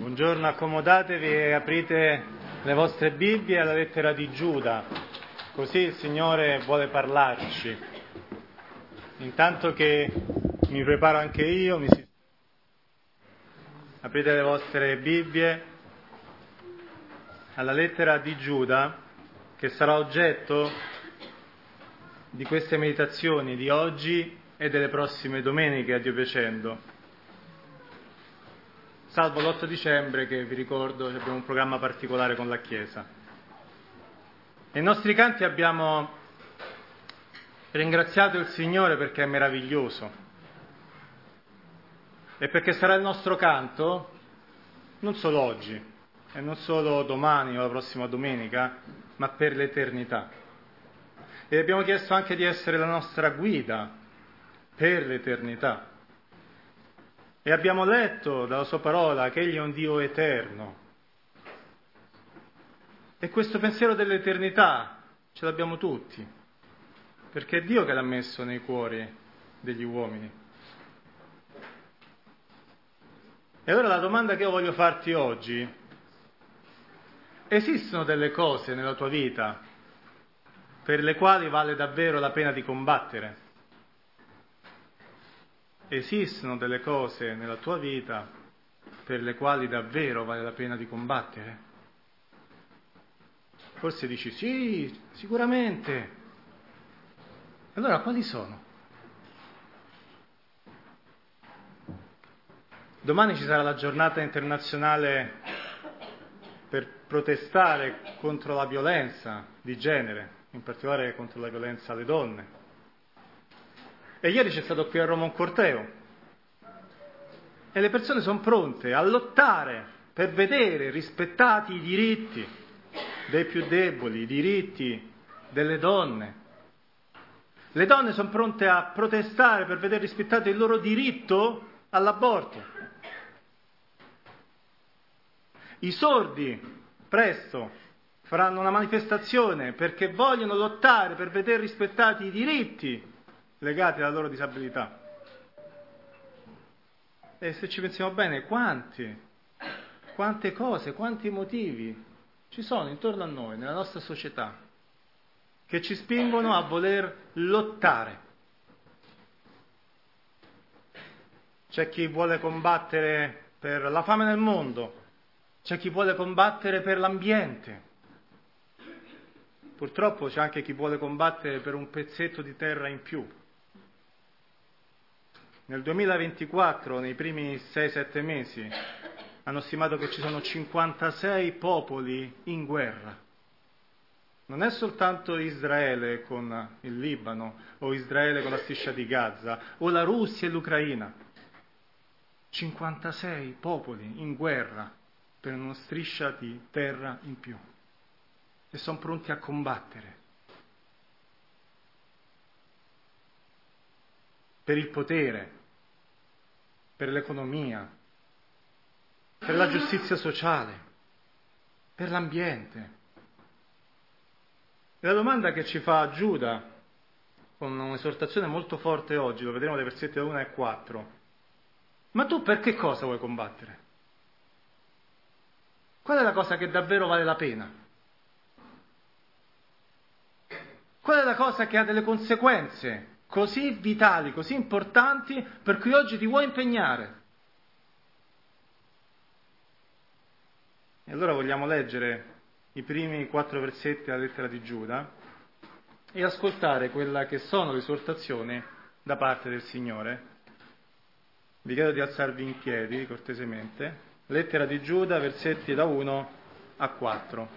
Buongiorno, accomodatevi e aprite le vostre Bibbie alla lettera di Giuda, così il Signore vuole parlarci. Intanto che mi preparo anche io, aprite le vostre Bibbie alla lettera di Giuda, che sarà oggetto di queste meditazioni di oggi e delle prossime domeniche, a Dio piacendo. Salvo l'8 dicembre, che vi ricordo che abbiamo un programma particolare con la Chiesa. Nei nostri canti abbiamo ringraziato il Signore perché è meraviglioso e perché sarà il nostro canto non solo oggi e non solo domani o la prossima domenica, ma per l'eternità. E abbiamo chiesto anche di essere la nostra guida per l'eternità. E abbiamo letto dalla sua parola che Egli è un Dio eterno. E questo pensiero dell'eternità ce l'abbiamo tutti, perché è Dio che l'ha messo nei cuori degli uomini. E allora la domanda che io voglio farti oggi: esistono delle cose nella tua vita per le quali vale davvero la pena di combattere? Esistono delle cose nella tua vita per le quali davvero vale la pena di combattere? Forse dici sì, sicuramente. Allora quali sono? Domani ci sarà la giornata internazionale per protestare contro la violenza di genere, in particolare contro la violenza alle donne. E ieri c'è stato qui a Roma un corteo e le persone sono pronte a lottare per vedere rispettati i diritti dei più deboli, i diritti delle donne. Le donne sono pronte a protestare per vedere rispettato il loro diritto all'aborto. I sordi presto faranno una manifestazione perché vogliono lottare per vedere rispettati i diritti legati alla loro disabilità. E se ci pensiamo bene, quante cose, quanti motivi ci sono intorno a noi, nella nostra società, che ci spingono a voler lottare. C'è chi vuole combattere per la fame nel mondo, c'è chi vuole combattere per l'ambiente. Purtroppo c'è anche chi vuole combattere per un pezzetto di terra in più. Nel 2024, nei primi 6-7 mesi, hanno stimato che ci sono 56 popoli in guerra. Non è soltanto Israele con il Libano, o Israele con la striscia di Gaza, o la Russia e l'Ucraina. 56 popoli in guerra per una striscia di terra in più. E sono pronti a combattere. Per il potere, per l'economia, per la giustizia sociale, per l'ambiente. E la domanda che ci fa Giuda, con un'esortazione molto forte oggi, lo vedremo dai versetti da 1 ai 4, ma tu per che cosa vuoi combattere? Qual è la cosa che davvero vale la pena? Qual è la cosa che ha delle conseguenze così vitali, così importanti, per cui oggi ti vuoi impegnare? E allora vogliamo leggere i primi 4 versetti della lettera di Giuda e ascoltare quella che sono le esortazioni da parte del Signore. Vi chiedo di alzarvi in piedi, cortesemente. Lettera di Giuda, versetti da 1 a 4.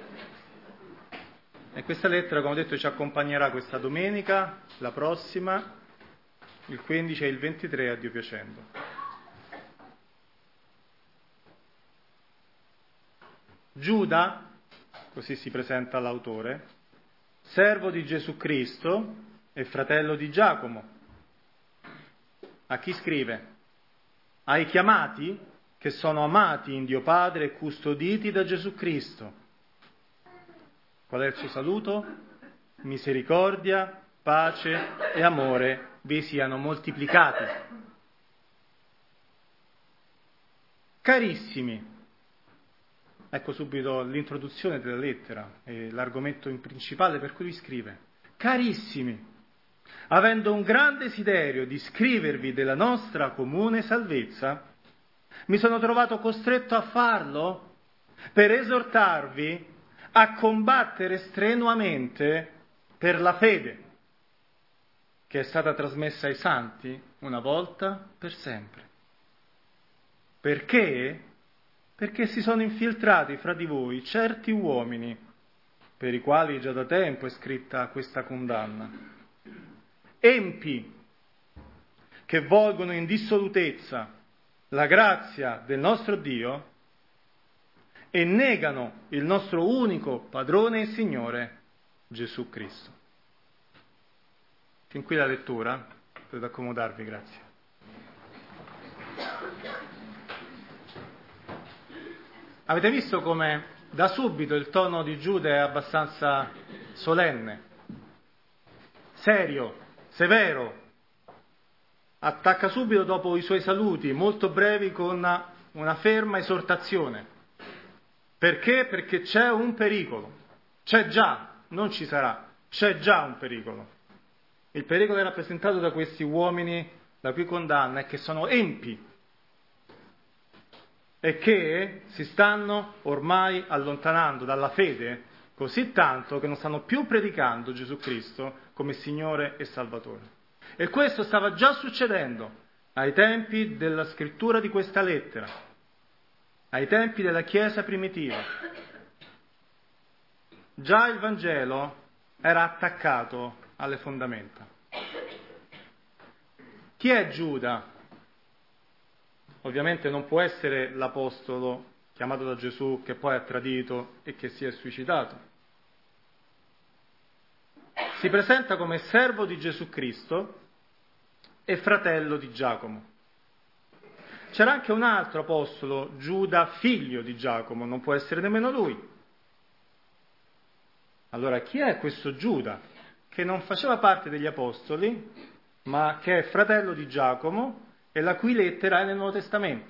E questa lettera, come ho detto, ci accompagnerà questa domenica, la prossima, il 15 e il 23, a Dio piacendo. Giuda, così si presenta l'autore, servo di Gesù Cristo e fratello di Giacomo. A chi scrive? Ai chiamati che sono amati in Dio Padre e custoditi da Gesù Cristo. Qual è il suo saluto? Misericordia, pace e amore vi siano moltiplicati. Carissimi, ecco subito l'introduzione della lettera e l'argomento principale per cui lui scrive. Carissimi, avendo un gran desiderio di scrivervi della nostra comune salvezza, mi sono trovato costretto a farlo per esortarvi a combattere strenuamente per la fede che è stata trasmessa ai santi una volta per sempre. Perché? Perché si sono infiltrati fra di voi certi uomini, per i quali già da tempo è scritta questa condanna, empi, che volgono in dissolutezza la grazia del nostro Dio e negano il nostro unico Padrone e Signore, Gesù Cristo. Fin qui la lettura, potete accomodarvi, grazie. Avete visto come da subito il tono di Giuda è abbastanza solenne, serio, severo. Attacca subito dopo i suoi saluti, molto brevi, con una ferma esortazione. Perché? Perché c'è un pericolo. C'è già, non ci sarà, c'è già un pericolo. Il pericolo è rappresentato da questi uomini la cui condanna è che sono empi e che si stanno ormai allontanando dalla fede così tanto che non stanno più predicando Gesù Cristo come Signore e Salvatore. E questo stava già succedendo ai tempi della scrittura di questa lettera, ai tempi della Chiesa primitiva. Già il Vangelo era attaccato alle fondamenta. Chi è Giuda? Ovviamente non può essere l'apostolo chiamato da Gesù che poi ha tradito e che si è suicidato. Si presenta come servo di Gesù Cristo e fratello di Giacomo. C'era anche un altro apostolo, Giuda, figlio di Giacomo, non può essere nemmeno lui. Allora, chi è questo Giuda che non faceva parte degli apostoli, ma che è fratello di Giacomo e la cui lettera è nel Nuovo Testamento?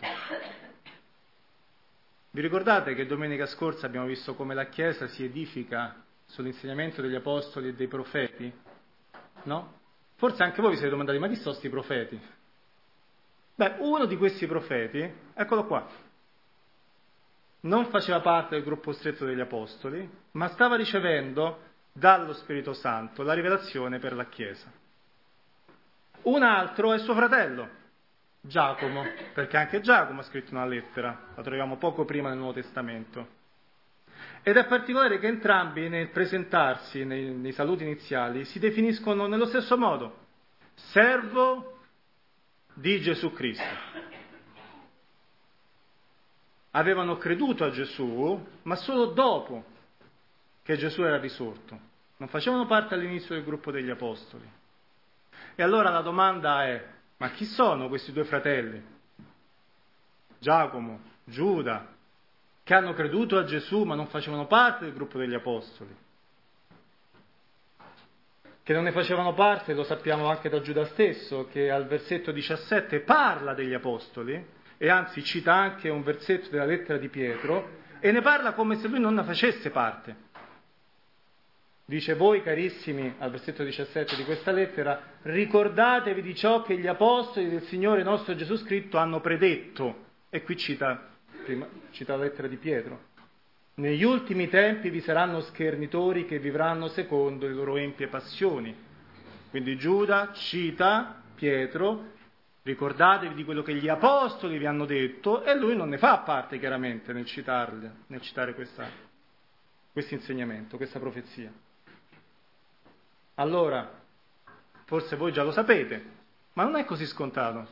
Vi ricordate che domenica scorsa abbiamo visto come la Chiesa si edifica sull'insegnamento degli apostoli e dei profeti? No? Forse anche voi vi siete domandati, ma chi sono questi profeti? Beh, uno di questi profeti, eccolo qua, non faceva parte del gruppo stretto degli apostoli, ma stava ricevendo dallo Spirito Santo la rivelazione per la Chiesa. Un altro è suo fratello, Giacomo, perché anche Giacomo ha scritto una lettera, la troviamo poco prima nel Nuovo Testamento. Ed è particolare che entrambi nel presentarsi nei saluti iniziali si definiscono nello stesso modo, servo di Gesù Cristo. Avevano creduto a Gesù, ma solo dopo che Gesù era risorto. Non facevano parte all'inizio del gruppo degli apostoli. E allora la domanda è, ma chi sono questi due fratelli? Giacomo, Giuda, che hanno creduto a Gesù ma non facevano parte del gruppo degli apostoli. Che non ne facevano parte lo sappiamo anche da Giuda stesso, che al versetto 17 parla degli apostoli, e anzi cita anche un versetto della lettera di Pietro, e ne parla come se lui non ne facesse parte. Dice, voi carissimi, al versetto 17 di questa lettera, ricordatevi di ciò che gli apostoli del Signore nostro Gesù Cristo hanno predetto. E qui cita la lettera di Pietro. Negli ultimi tempi vi saranno schernitori che vivranno secondo le loro empie passioni. Quindi Giuda cita Pietro, ricordatevi di quello che gli apostoli vi hanno detto, e lui non ne fa parte chiaramente nel citare questo insegnamento, questa profezia. Allora, forse voi già lo sapete, ma non è così scontato.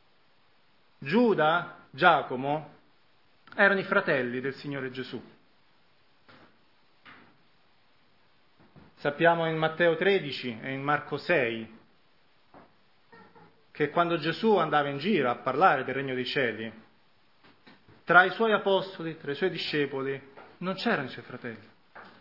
Giuda, Giacomo, erano i fratelli del Signore Gesù. Sappiamo in Matteo 13 e in Marco 6 che quando Gesù andava in giro a parlare del regno dei cieli, tra i suoi apostoli, tra i suoi discepoli, non c'erano i suoi fratelli,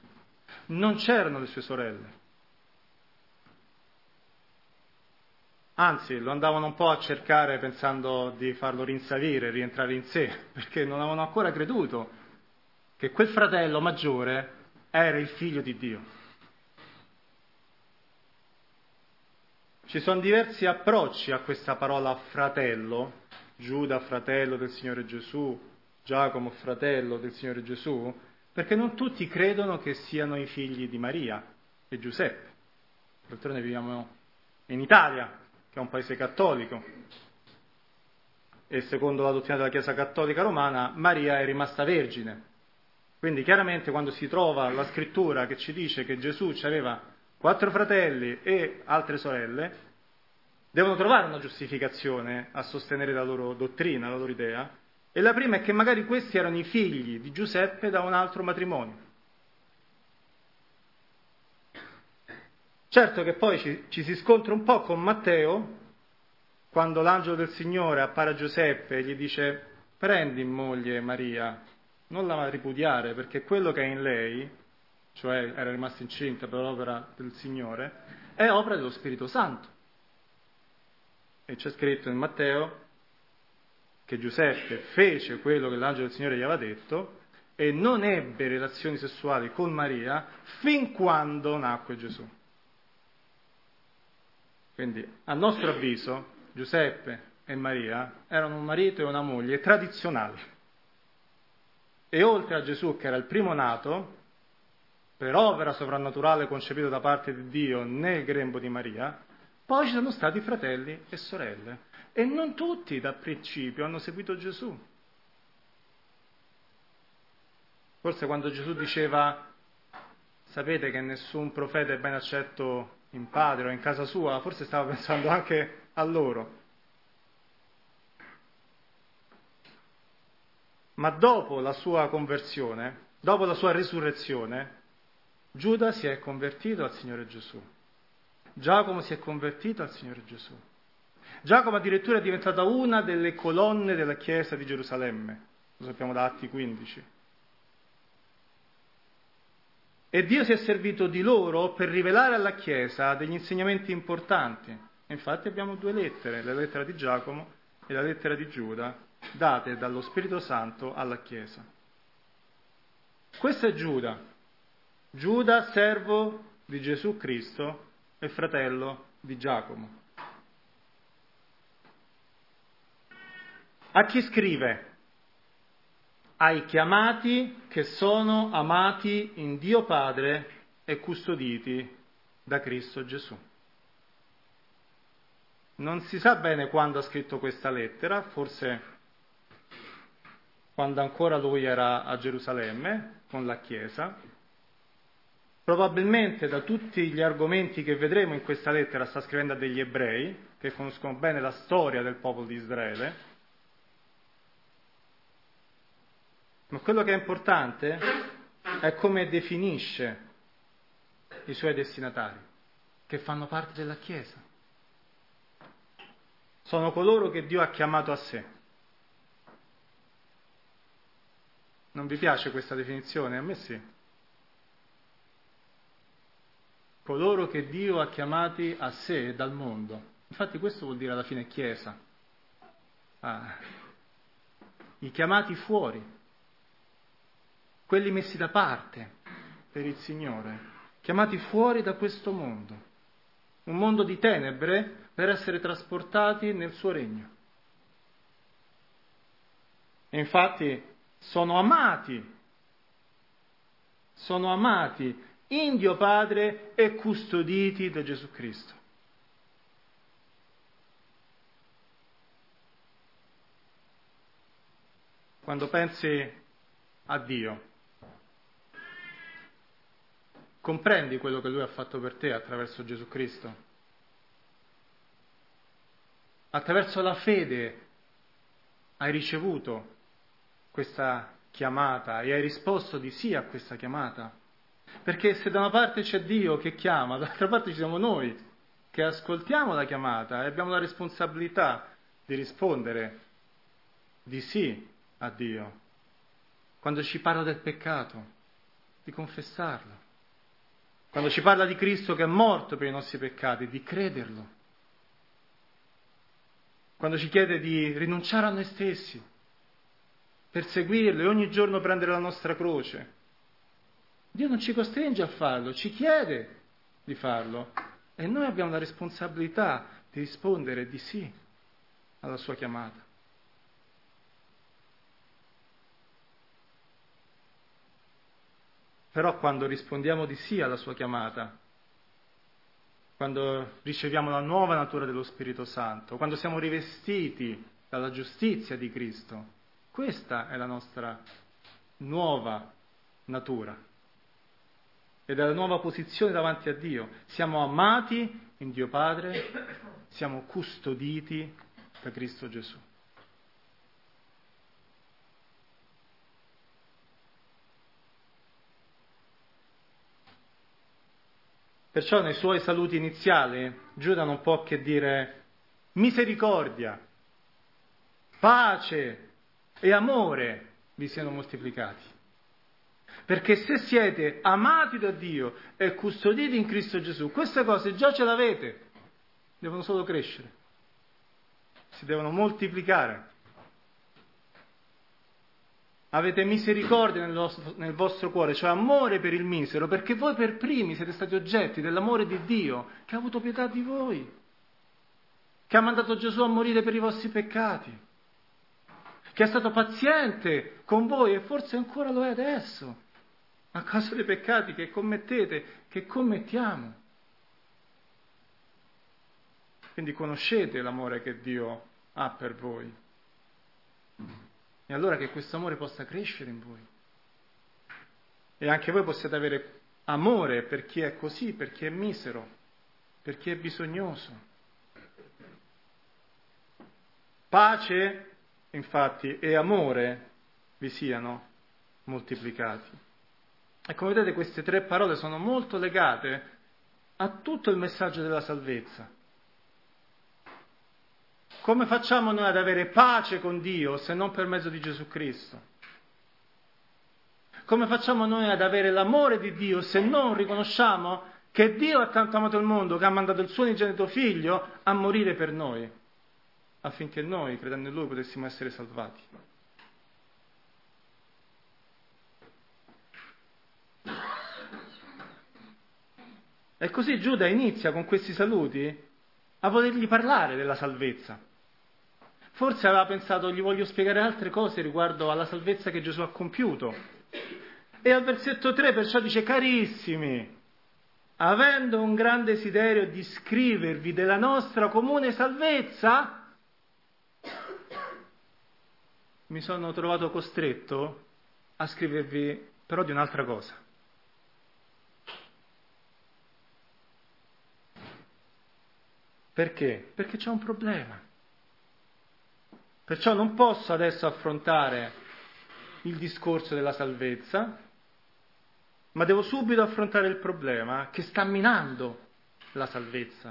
non c'erano le sue sorelle. Anzi, lo andavano un po' a cercare pensando di farlo rinsavire, rientrare in sé, perché non avevano ancora creduto che quel fratello maggiore era il figlio di Dio. Ci sono diversi approcci a questa parola fratello, Giuda fratello del Signore Gesù, Giacomo fratello del Signore Gesù, perché non tutti credono che siano i figli di Maria e Giuseppe. D'altronde viviamo in Italia, che è un paese cattolico, e secondo la dottrina della Chiesa Cattolica Romana Maria è rimasta vergine. Quindi chiaramente quando si trova la scrittura che ci dice che Gesù aveva 4 fratelli e altre sorelle, devono trovare una giustificazione a sostenere la loro dottrina, la loro idea, e la prima è che magari questi erano i figli di Giuseppe da un altro matrimonio. Certo che poi ci si scontra un po' con Matteo, quando l'angelo del Signore appare a Giuseppe e gli dice: prendi in moglie Maria, non la ripudiare, perché quello che è in lei, cioè era rimasta incinta per l'opera del Signore, è opera dello Spirito Santo. E c'è scritto in Matteo che Giuseppe fece quello che l'angelo del Signore gli aveva detto e non ebbe relazioni sessuali con Maria fin quando nacque Gesù. Quindi, a nostro avviso, Giuseppe e Maria erano un marito e una moglie tradizionali. E oltre a Gesù, che era il primo nato, per opera sovrannaturale concepito da parte di Dio nel grembo di Maria, poi ci sono stati fratelli e sorelle. E non tutti da principio hanno seguito Gesù. Forse quando Gesù diceva: sapete che nessun profeta è ben accetto in padre o in casa sua, forse stava pensando anche a loro. Ma dopo la sua conversione, dopo la sua risurrezione, Giuda si è convertito al Signore Gesù. Giacomo si è convertito al Signore Gesù. Giacomo addirittura è diventata una delle colonne della chiesa di Gerusalemme, lo sappiamo da Atti 15. E Dio si è servito di loro per rivelare alla chiesa degli insegnamenti importanti. Infatti abbiamo 2 lettere, la lettera di Giacomo e la lettera di Giuda, date dallo Spirito Santo alla chiesa. Questo è Giuda. Giuda, servo di Gesù Cristo e fratello di Giacomo. A chi scrive? Ai chiamati che sono amati in Dio Padre e custoditi da Cristo Gesù. Non si sa bene quando ha scritto questa lettera, forse quando ancora lui era a Gerusalemme con la Chiesa. Probabilmente da tutti gli argomenti che vedremo in questa lettera sta scrivendo a degli ebrei che conoscono bene la storia del popolo di Israele. Ma quello che è importante è come definisce i suoi destinatari, che fanno parte della Chiesa. Sono coloro che Dio ha chiamato a sé. Non vi piace questa definizione? A me sì. Coloro che Dio ha chiamati a sé dal mondo. Infatti questo vuol dire alla fine Chiesa. I chiamati fuori. Quelli messi da parte per il Signore, chiamati fuori da questo mondo, un mondo di tenebre per essere trasportati nel suo regno. E infatti sono amati in Dio Padre e custoditi da Gesù Cristo. Quando pensi a Dio, comprendi quello che Lui ha fatto per te attraverso Gesù Cristo? Attraverso la fede hai ricevuto questa chiamata e hai risposto di sì a questa chiamata. Perché se da una parte c'è Dio che chiama, dall'altra parte ci siamo noi che ascoltiamo la chiamata e abbiamo la responsabilità di rispondere di sì a Dio. Quando ci parla del peccato, di confessarlo. Quando ci parla di Cristo che è morto per i nostri peccati, di crederlo. quando ci chiede di rinunciare a noi stessi, per seguirlo e ogni giorno prendere la nostra croce. Dio non ci costringe a farlo, ci chiede di farlo e noi abbiamo la responsabilità di rispondere di sì alla sua chiamata. Però quando rispondiamo di sì alla sua chiamata, quando riceviamo la nuova natura dello Spirito Santo, quando siamo rivestiti dalla giustizia di Cristo, questa è la nostra nuova natura ed è la nuova posizione davanti a Dio. Siamo amati in Dio Padre, siamo custoditi da Cristo Gesù. Perciò nei suoi saluti iniziali Giuda non può che dire misericordia, pace e amore vi siano moltiplicati. Perché se siete amati da Dio e custoditi in Cristo Gesù, queste cose già ce l'avete, devono solo crescere, si devono moltiplicare. Avete misericordia nel vostro cuore, cioè amore per il misero, perché voi per primi siete stati oggetti dell'amore di Dio, che ha avuto pietà di voi, che ha mandato Gesù a morire per i vostri peccati, che è stato paziente con voi e forse ancora lo è adesso, a causa dei peccati che commettete, che commettiamo. Quindi conoscete l'amore che Dio ha per voi. E allora che questo amore possa crescere in voi. E anche voi possiate avere amore per chi è così, per chi è misero, per chi è bisognoso. Pace, infatti, e amore vi siano moltiplicati. E come vedete queste tre parole sono molto legate a tutto il messaggio della salvezza. Come facciamo noi ad avere pace con Dio se non per mezzo di Gesù Cristo? Come facciamo noi ad avere l'amore di Dio se non riconosciamo che Dio ha tanto amato il mondo che ha mandato il suo unigenito figlio a morire per noi, affinché noi, credendo in Lui, potessimo essere salvati? E così Giuda inizia con questi saluti a volergli parlare della salvezza. Forse aveva pensato, gli voglio spiegare altre cose riguardo alla salvezza che Gesù ha compiuto. E al versetto 3 perciò dice, carissimi, avendo un gran desiderio di scrivervi della nostra comune salvezza, mi sono trovato costretto a scrivervi però di un'altra cosa. Perché? Perché c'è un problema. Perciò non posso adesso affrontare il discorso della salvezza, ma devo subito affrontare il problema che sta minando la salvezza.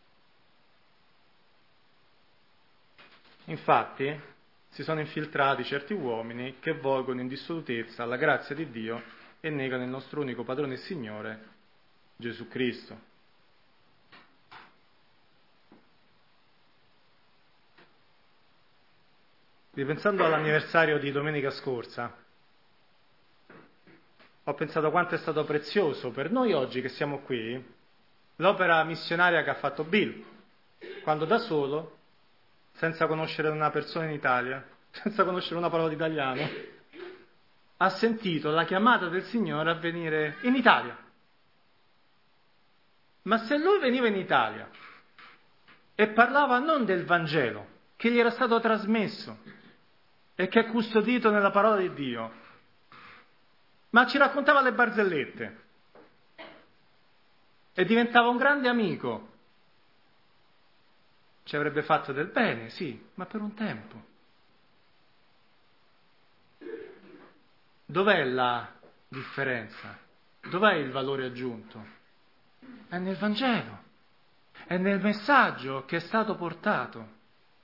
Infatti, si sono infiltrati certi uomini che volgono in dissolutezza alla grazia di Dio e negano il nostro unico padrone e Signore, Gesù Cristo. Ripensando all'anniversario di domenica scorsa, ho pensato quanto è stato prezioso per noi oggi che siamo qui l'opera missionaria che ha fatto Bill, quando da solo, senza conoscere una persona in Italia, senza conoscere una parola di italiano, ha sentito la chiamata del Signore a venire in Italia. Ma se lui veniva in Italia e parlava non del Vangelo, che gli era stato trasmesso e che è custodito nella parola di Dio, ma ci raccontava le barzellette e diventava un grande amico, ci avrebbe fatto del bene, sì, ma per un tempo. Dov'è la differenza? Dov'è il valore aggiunto? È nel Vangelo, è nel messaggio che è stato portato.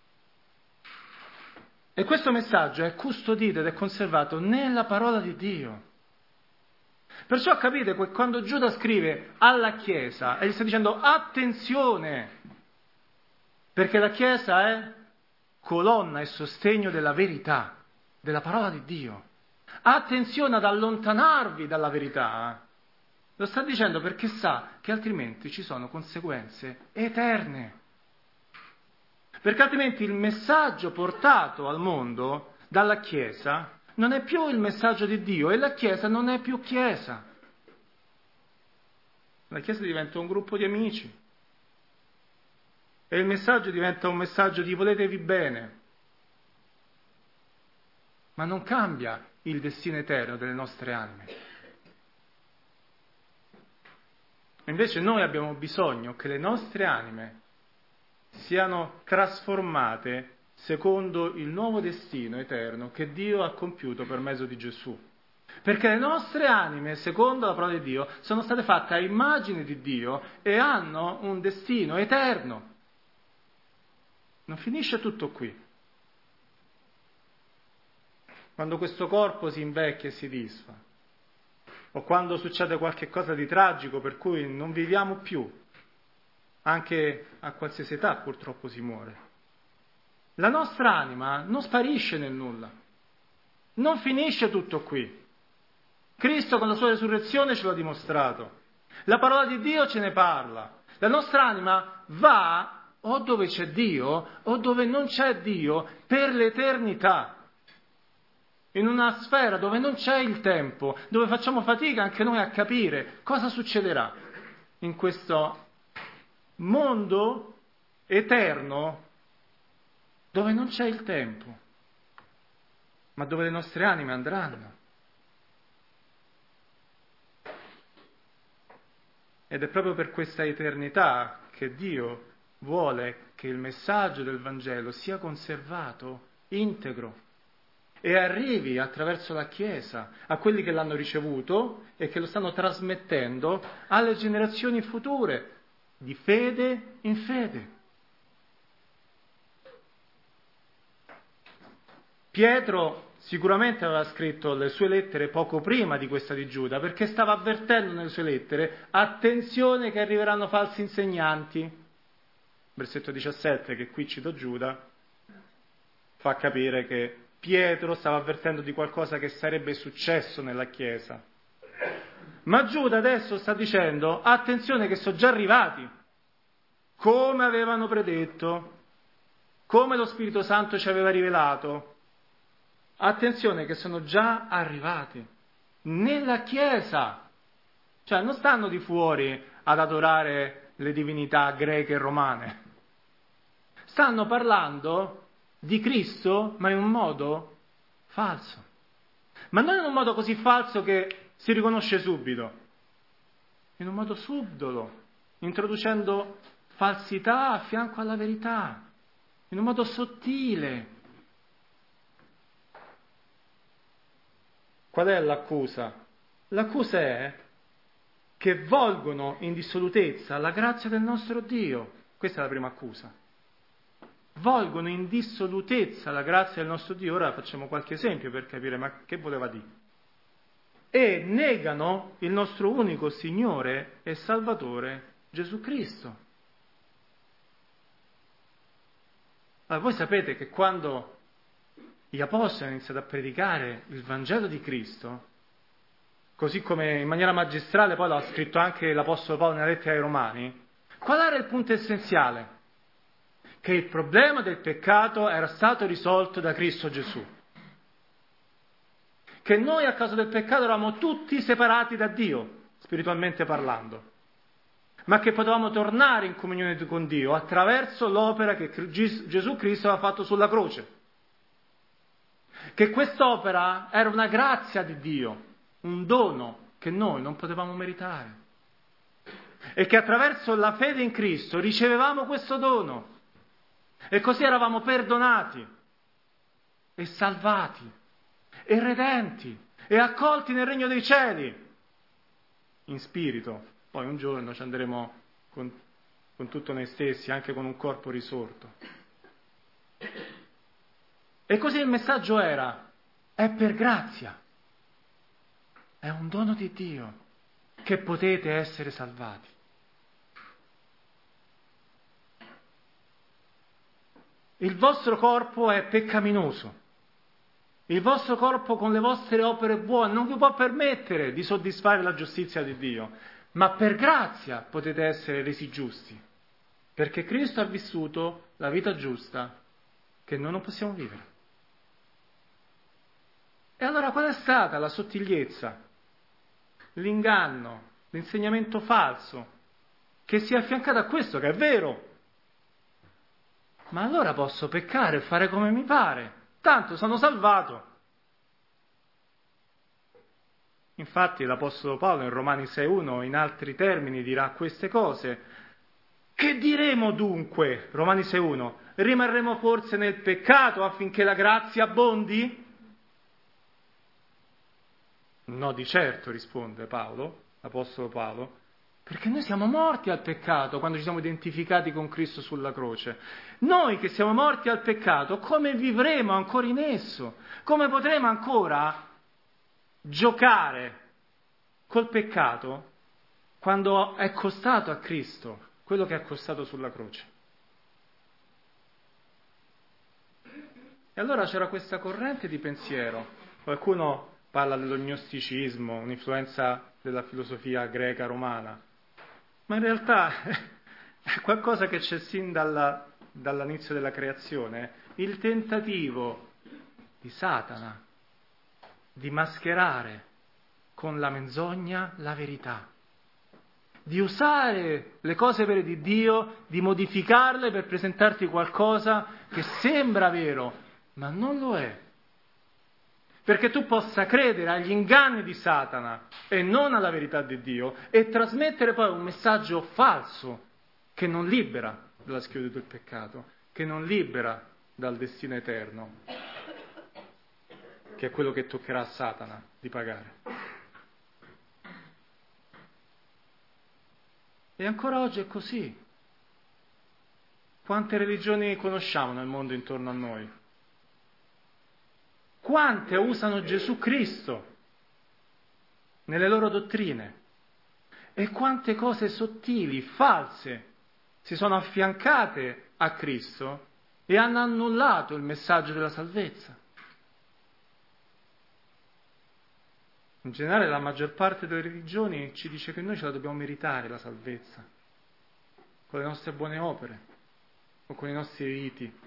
E questo messaggio è custodito ed è conservato nella parola di Dio. Perciò capite che quando Giuda scrive alla Chiesa, egli sta dicendo attenzione, perché la Chiesa è colonna e sostegno della verità, della parola di Dio. Attenzione ad allontanarvi dalla verità. Lo sta dicendo perché sa che altrimenti ci sono conseguenze eterne. Perché altrimenti il messaggio portato al mondo dalla Chiesa non è più il messaggio di Dio e la Chiesa non è più Chiesa. La Chiesa diventa un gruppo di amici e il messaggio diventa un messaggio di voletevi bene, ma non cambia il destino eterno delle nostre anime. Invece noi abbiamo bisogno che le nostre anime siano trasformate secondo il nuovo destino eterno che Dio ha compiuto per mezzo di Gesù. Perché le nostre anime, secondo la parola di Dio, sono state fatte a immagine di Dio e hanno un destino eterno. Non finisce tutto qui. Quando questo corpo si invecchia e si disfa, o quando succede qualche cosa di tragico per cui non viviamo più, anche a qualsiasi età purtroppo si muore, la nostra anima non sparisce nel nulla, non finisce tutto qui. Cristo con la sua resurrezione ce l'ha dimostrato, la parola di Dio ce ne parla, la nostra anima va o dove c'è Dio o dove non c'è Dio per l'eternità. In una sfera dove non c'è il tempo, dove facciamo fatica anche noi a capire cosa succederà in questo mondo eterno dove non c'è il tempo, ma dove le nostre anime andranno. Ed è proprio per questa eternità che Dio vuole che il messaggio del Vangelo sia conservato integro e arrivi attraverso la Chiesa a quelli che l'hanno ricevuto e che lo stanno trasmettendo alle generazioni future, di fede in fede. Pietro sicuramente aveva scritto le sue lettere poco prima di questa di Giuda, perché stava avvertendo nelle sue lettere: attenzione che arriveranno falsi insegnanti. Versetto 17, che qui cito Giuda, fa capire che Pietro stava avvertendo di qualcosa che sarebbe successo nella Chiesa. Ma Giuda adesso sta dicendo: attenzione che sono già arrivati, come avevano predetto, come lo Spirito Santo ci aveva rivelato. Attenzione che sono già arrivati nella Chiesa. Cioè non stanno di fuori ad adorare le divinità greche e romane. Stanno parlando di Cristo, ma in un modo falso. Ma non in un modo così falso che si riconosce subito, in un modo subdolo, introducendo falsità a fianco alla verità, in un modo sottile. Qual è l'accusa? L'accusa è che volgono in dissolutezza la grazia del nostro Dio. Questa è la prima accusa. Volgono in dissolutezza la grazia del nostro Dio. Ora facciamo qualche esempio per capire ma che voleva dire. E negano il nostro unico Signore e Salvatore Gesù Cristo. Allora, voi sapete che quando gli apostoli hanno iniziato a predicare il Vangelo di Cristo, così come in maniera magistrale poi l'ha scritto anche l'Apostolo Paolo nella lettera ai Romani, qual era il punto essenziale? Che il problema del peccato era stato risolto da Cristo Gesù. Che noi a causa del peccato eravamo tutti separati da Dio, spiritualmente parlando, ma che potevamo tornare in comunione con Dio attraverso l'opera che Gesù Cristo aveva fatto sulla croce. Che quest'opera era una grazia di Dio, un dono che noi non potevamo meritare. E che attraverso la fede in Cristo ricevevamo questo dono. E così eravamo perdonati, e salvati, e redenti, e accolti nel regno dei cieli, in spirito. Poi un giorno ci andremo con tutto noi stessi, anche con un corpo risorto. E così il messaggio era: è per grazia, è un dono di Dio che potete essere salvati. Il vostro corpo è peccaminoso. Il vostro corpo con le vostre opere buone non vi può permettere di soddisfare la giustizia di Dio, ma per grazia potete essere resi giusti, perché Cristo ha vissuto la vita giusta che noi non possiamo vivere. E allora qual è stata la sottigliezza, l'inganno, l'insegnamento falso che si è affiancato a questo, che è vero? Ma allora posso peccare e fare come mi pare, tanto sono salvato. Infatti l'Apostolo Paolo in Romani 6,1 in altri termini dirà queste cose. Che diremo dunque? Romani 6,1. Rimarremo forse nel peccato affinché la grazia abbondi? No, di certo, risponde Paolo, l'Apostolo Paolo, perché noi siamo morti al peccato quando ci siamo identificati con Cristo sulla croce. Noi che siamo morti al peccato, come vivremo ancora in esso? Come potremo ancora giocare col peccato quando è costato a Cristo quello che è costato sulla croce? E allora c'era questa corrente di pensiero. Qualcuno parla dello gnosticismo, un'influenza della filosofia greca romana, ma in realtà è qualcosa che c'è sin dall'inizio della creazione, il tentativo di Satana di mascherare con la menzogna la verità, di usare le cose vere di Dio, di modificarle per presentarti qualcosa che sembra vero, ma non lo è. Perché tu possa credere agli inganni di Satana e non alla verità di Dio e trasmettere poi un messaggio falso che non libera dalla schiavitù del peccato, che non libera dal destino eterno, che è quello che toccherà a Satana di pagare. E ancora oggi è così. Quante religioni conosciamo nel mondo intorno a noi? Quante usano Gesù Cristo nelle loro dottrine? E quante cose sottili, false, si sono affiancate a Cristo e hanno annullato il messaggio della salvezza? In generale la maggior parte delle religioni ci dice che noi ce la dobbiamo meritare la salvezza, con le nostre buone opere o con i nostri riti,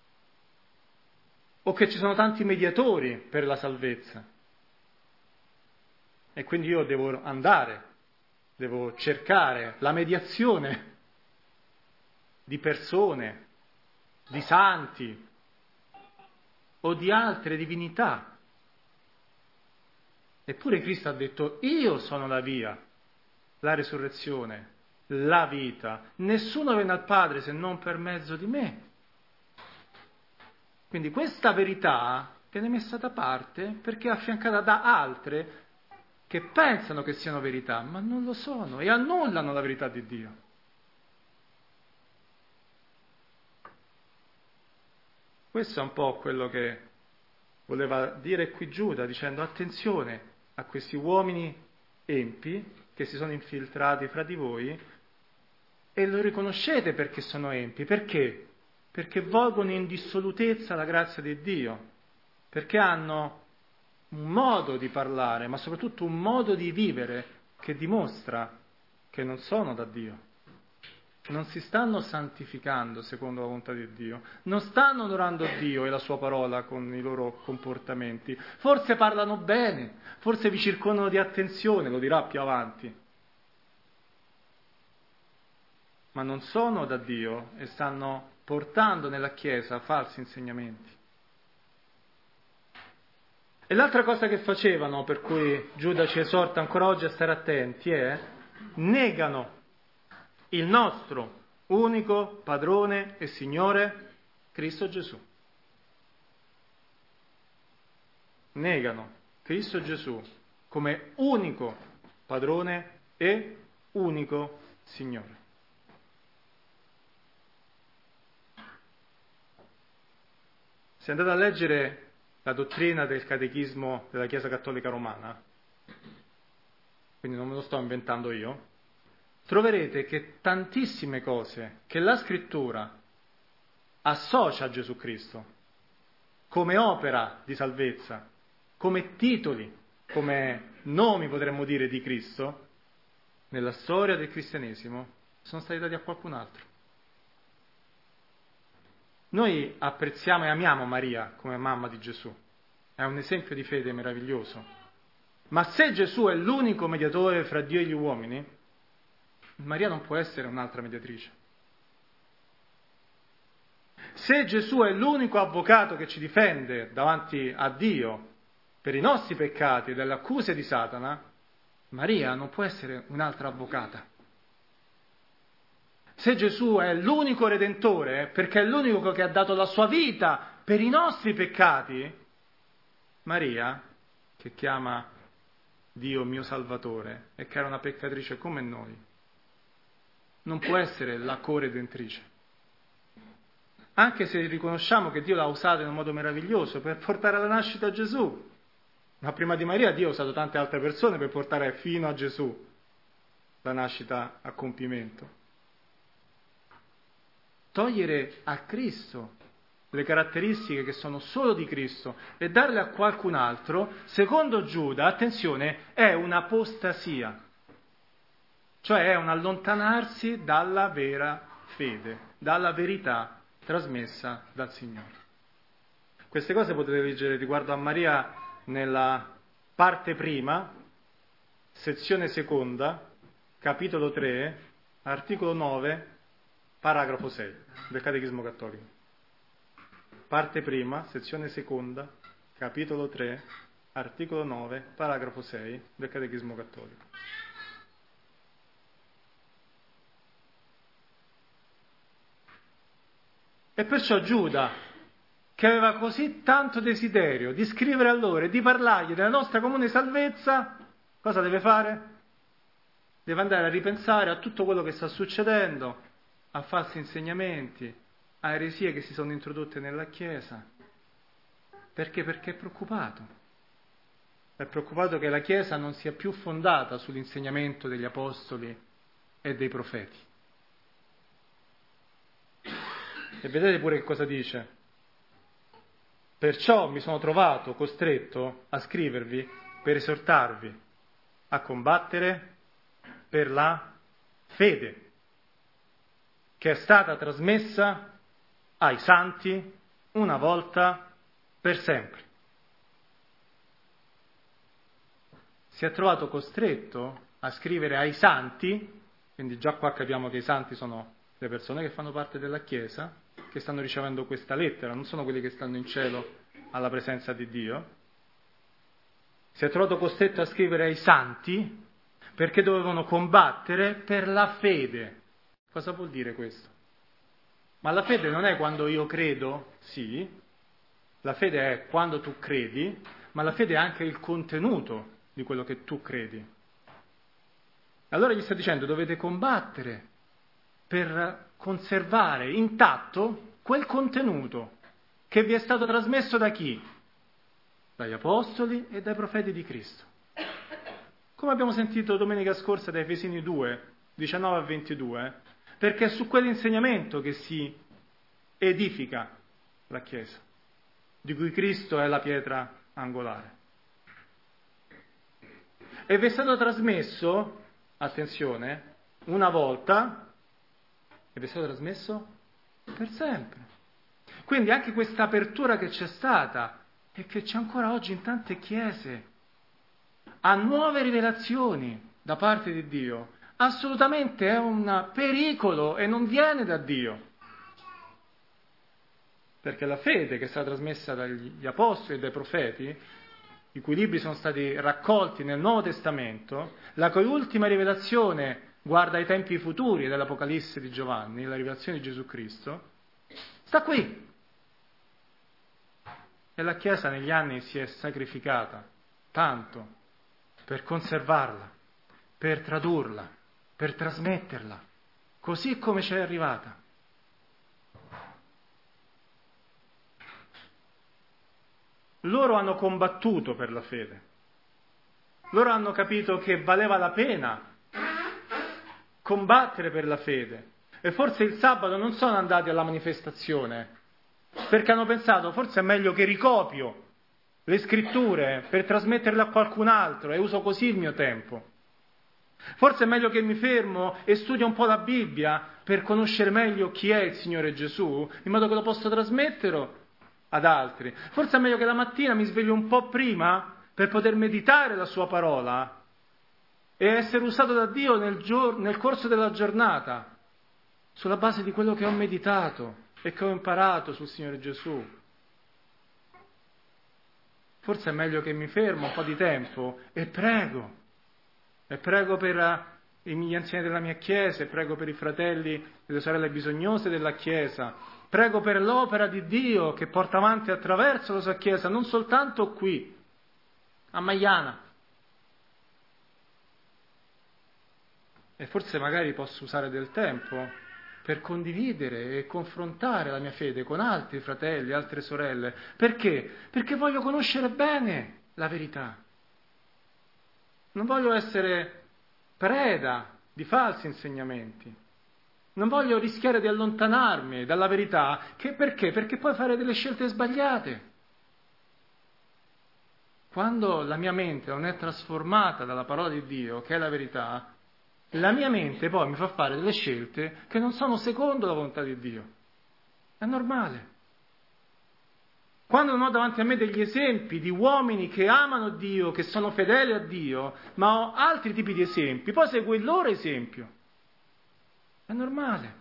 o che ci sono tanti mediatori per la salvezza e quindi io devo andare, devo cercare la mediazione di persone, di santi o di altre divinità. Eppure Cristo ha detto: io sono la via, la risurrezione, la vita. Nessuno viene al Padre se non per mezzo di me. Quindi questa verità viene messa da parte perché è affiancata da altre che pensano che siano verità, ma non lo sono e annullano la verità di Dio. Questo è un po' quello che voleva dire qui Giuda, dicendo: attenzione a questi uomini empi che si sono infiltrati fra di voi e lo riconoscete perché sono empi. Perché? Perché volgono in dissolutezza la grazia di Dio, perché hanno un modo di parlare, ma soprattutto un modo di vivere che dimostra che non sono da Dio. Non si stanno santificando secondo la volontà di Dio, non stanno onorando Dio e la sua parola con i loro comportamenti. Forse parlano bene, forse vi circondano di attenzione, lo dirà più avanti, ma non sono da Dio e stanno portando nella Chiesa falsi insegnamenti. E l'altra cosa che facevano, per cui Giuda ci esorta ancora oggi a stare attenti, è negano il nostro unico padrone e Signore, Cristo Gesù. Negano Cristo Gesù come unico padrone e unico Signore. Se andate a leggere la dottrina del Catechismo della Chiesa Cattolica Romana, quindi non me lo sto inventando io, troverete che tantissime cose che la Scrittura associa a Gesù Cristo come opera di salvezza, come titoli, come nomi, potremmo dire, di Cristo, nella storia del cristianesimo sono stati dati a qualcun altro. Noi apprezziamo e amiamo Maria come mamma di Gesù, è un esempio di fede meraviglioso, ma se Gesù è l'unico mediatore fra Dio e gli uomini, Maria non può essere un'altra mediatrice. Se Gesù è l'unico avvocato che ci difende davanti a Dio per i nostri peccati e dalle accuse di Satana, Maria non può essere un'altra avvocata. Se Gesù è l'unico Redentore, perché è l'unico che ha dato la sua vita per i nostri peccati, Maria, che chiama Dio mio Salvatore e che era una peccatrice come noi, non può essere la co-redentrice. Anche se riconosciamo che Dio l'ha usata in un modo meraviglioso per portare alla nascita Gesù, ma prima di Maria Dio ha usato tante altre persone per portare fino a Gesù la nascita a compimento. Togliere a Cristo le caratteristiche che sono solo di Cristo e darle a qualcun altro, secondo Giuda, attenzione, è un'apostasia, cioè è un allontanarsi dalla vera fede, dalla verità trasmessa dal Signore. Queste cose potete leggere riguardo a Maria nella parte prima, sezione seconda, capitolo 3, articolo 9, paragrafo 6 del Catechismo Cattolico. Parte prima, sezione seconda, capitolo 3, articolo 9, paragrafo 6 del Catechismo Cattolico. E perciò Giuda, che aveva così tanto desiderio di scrivere a loro e di parlargli della nostra comune salvezza, cosa deve fare? Deve andare a ripensare a tutto quello che sta succedendo, a falsi insegnamenti, a eresie che si sono introdotte nella Chiesa. Perché? Perché è preoccupato. È preoccupato che la Chiesa non sia più fondata sull'insegnamento degli apostoli e dei profeti. E vedete pure che cosa dice. Perciò mi sono trovato costretto a scrivervi per esortarvi a combattere per la fede che è stata trasmessa ai santi una volta per sempre. Si è trovato costretto a scrivere ai santi, quindi già qua capiamo che i santi sono le persone che fanno parte della Chiesa, che stanno ricevendo questa lettera, non sono quelli che stanno in cielo alla presenza di Dio. Si è trovato costretto a scrivere ai santi perché dovevano combattere per la fede. Cosa vuol dire questo? Ma la fede non è quando io credo, sì, la fede è quando tu credi, ma la fede è anche il contenuto di quello che tu credi. Allora gli sta dicendo, dovete combattere per conservare intatto quel contenuto che vi è stato trasmesso da chi? Dagli apostoli e dai profeti di Cristo. Come abbiamo sentito domenica scorsa da Efesini 2, 19 a 22, perché è su quell'insegnamento che si edifica la Chiesa, di cui Cristo è la pietra angolare. E vi è stato trasmesso, attenzione, una volta, e vi è stato trasmesso per sempre. Quindi anche questa apertura che c'è stata e che c'è ancora oggi in tante chiese a nuove rivelazioni da parte di Dio, assolutamente è un pericolo e non viene da Dio. Perché la fede che è stata trasmessa dagli apostoli e dai profeti, i cui libri sono stati raccolti nel Nuovo Testamento, la cui ultima rivelazione guarda ai tempi futuri dell'Apocalisse di Giovanni, la rivelazione di Gesù Cristo, sta qui. E la Chiesa negli anni si è sacrificata tanto per conservarla, per tradurla, per trasmetterla, così come ci è arrivata. Loro hanno combattuto per la fede. Loro hanno capito che valeva la pena combattere per la fede. E forse il sabato non sono andati alla manifestazione, perché hanno pensato, forse è meglio che ricopio le scritture per trasmetterle a qualcun altro e uso così il mio tempo. Forse è meglio che mi fermo e studio un po' la Bibbia per conoscere meglio chi è il Signore Gesù, in modo che lo posso trasmettere ad altri. Forse è meglio che la mattina mi sveglio un po' prima per poter meditare la sua parola e essere usato da Dio nel corso della giornata, sulla base di quello che ho meditato e che ho imparato sul Signore Gesù. Forse è meglio che mi fermo un po' di tempo e prego per gli anziani della mia Chiesa, e prego per i fratelli e le sorelle bisognose della Chiesa, prego per l'opera di Dio che porta avanti attraverso la sua Chiesa, non soltanto qui, a Maiana. E forse magari posso usare del tempo per condividere e confrontare la mia fede con altri fratelli, altre sorelle. Perché? Perché voglio conoscere bene la verità. Non voglio essere preda di falsi insegnamenti. Non voglio rischiare di allontanarmi dalla verità. Perché? Perché poi fare delle scelte sbagliate. Quando la mia mente non è trasformata dalla parola di Dio, che è la verità, la mia mente poi mi fa fare delle scelte che non sono secondo la volontà di Dio. È normale. Quando non ho davanti a me degli esempi di uomini che amano Dio, che sono fedeli a Dio, ma ho altri tipi di esempi, poi seguo il loro esempio. È normale.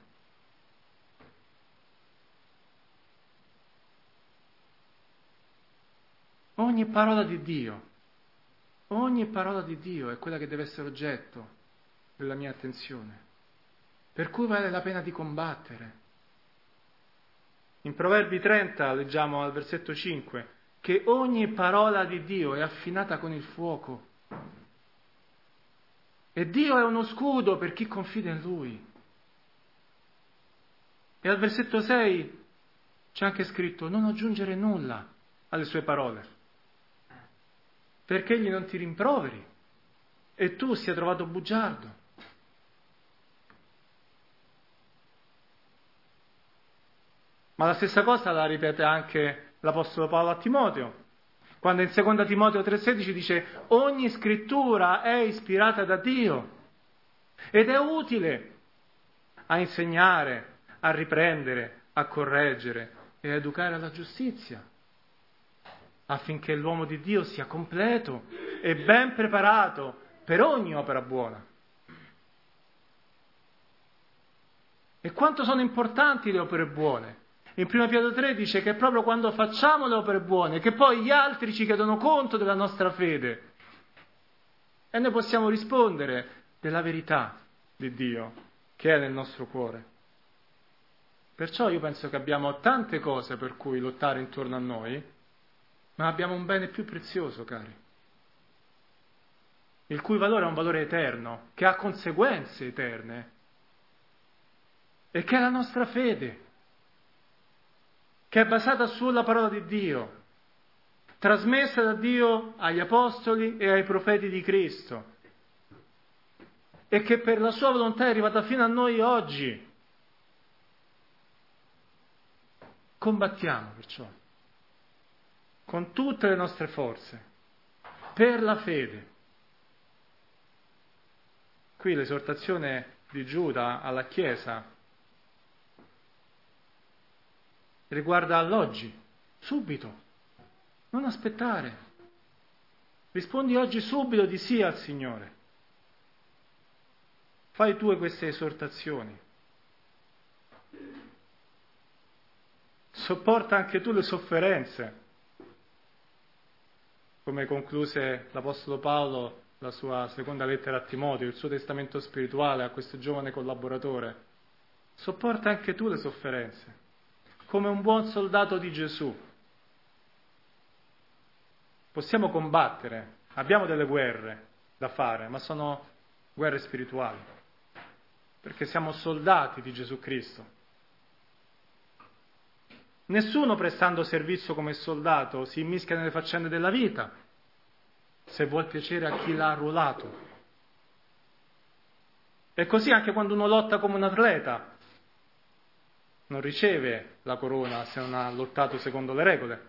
Ogni parola di Dio è quella che deve essere oggetto della mia attenzione, per cui vale la pena di combattere. In Proverbi 30 leggiamo al versetto 5 che ogni parola di Dio è affinata con il fuoco e Dio è uno scudo per chi confida in Lui. E al versetto 6 c'è anche scritto: non aggiungere nulla alle sue parole, perché egli non ti rimproveri e tu sia trovato bugiardo. Ma la stessa cosa la ripete anche l'Apostolo Paolo a Timoteo, quando in 2 Timoteo 3,16 dice: ogni scrittura è ispirata da Dio ed è utile a insegnare, a riprendere, a correggere e a educare alla giustizia, affinché l'uomo di Dio sia completo e ben preparato per ogni opera buona. E quanto sono importanti le opere buone? In 1 Pietro 3 dice che è proprio quando facciamo le opere buone che poi gli altri ci chiedono conto della nostra fede e noi possiamo rispondere della verità di Dio che è nel nostro cuore. Perciò io penso che abbiamo tante cose per cui lottare intorno a noi, ma abbiamo un bene più prezioso, cari, il cui valore è un valore eterno, che ha conseguenze eterne, e che è la nostra fede, che è basata sulla parola di Dio, trasmessa da Dio agli apostoli e ai profeti di Cristo, e che per la sua volontà è arrivata fino a noi oggi. Combattiamo perciò, con tutte le nostre forze, per la fede. Qui l'esortazione di Giuda alla Chiesa riguarda all'oggi, subito, non aspettare. Rispondi oggi subito di sì al Signore. Fai tu queste esortazioni. Sopporta anche tu le sofferenze, come concluse l'Apostolo Paolo la sua seconda lettera a Timoteo, il suo testamento spirituale a questo giovane collaboratore. Sopporta anche tu le sofferenze, come un buon soldato di Gesù. Possiamo combattere, abbiamo delle guerre da fare, ma sono guerre spirituali, perché siamo soldati di Gesù Cristo. Nessuno prestando servizio come soldato si immischia nelle faccende della vita, se vuol piacere a chi l'ha arruolato. E così anche quando uno lotta come un atleta, non riceve la corona se non ha lottato secondo le regole.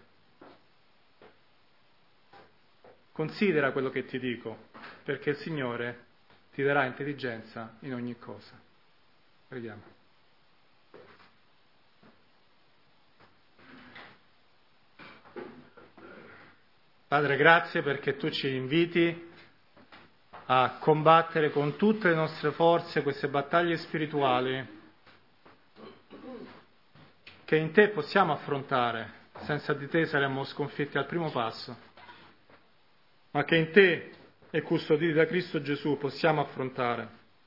Considera quello che ti dico, perché il Signore ti darà intelligenza in ogni cosa. Preghiamo. Padre, grazie perché tu ci inviti a combattere con tutte le nostre forze queste battaglie spirituali che in te possiamo affrontare. Senza di te saremmo sconfitti al primo passo, ma che in te e custoditi da Cristo Gesù possiamo affrontare.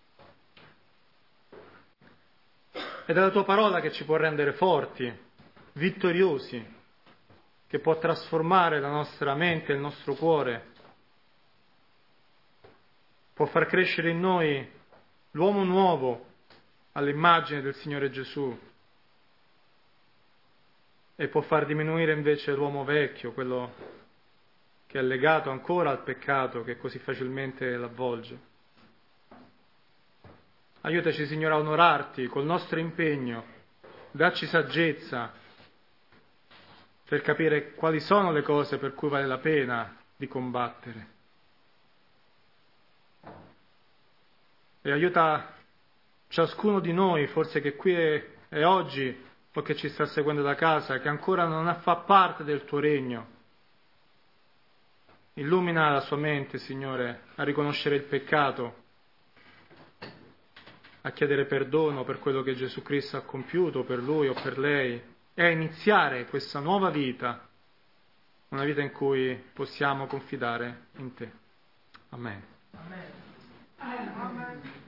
Ed è la tua parola che ci può rendere forti, vittoriosi, che può trasformare la nostra mente e il nostro cuore, può far crescere in noi l'uomo nuovo all'immagine del Signore Gesù e può far diminuire invece l'uomo vecchio, quello che è legato ancora al peccato che così facilmente l'avvolge. Aiutaci, Signore, a onorarti col nostro impegno, dacci saggezza per capire quali sono le cose per cui vale la pena di combattere. E aiuta ciascuno di noi, forse che qui è oggi o che ci sta seguendo da casa, che ancora non fa parte del tuo regno. Illumina la sua mente, Signore, a riconoscere il peccato, a chiedere perdono per quello che Gesù Cristo ha compiuto per lui o per lei, e a iniziare questa nuova vita, una vita in cui possiamo confidare in te. Amen. Amen. Amen.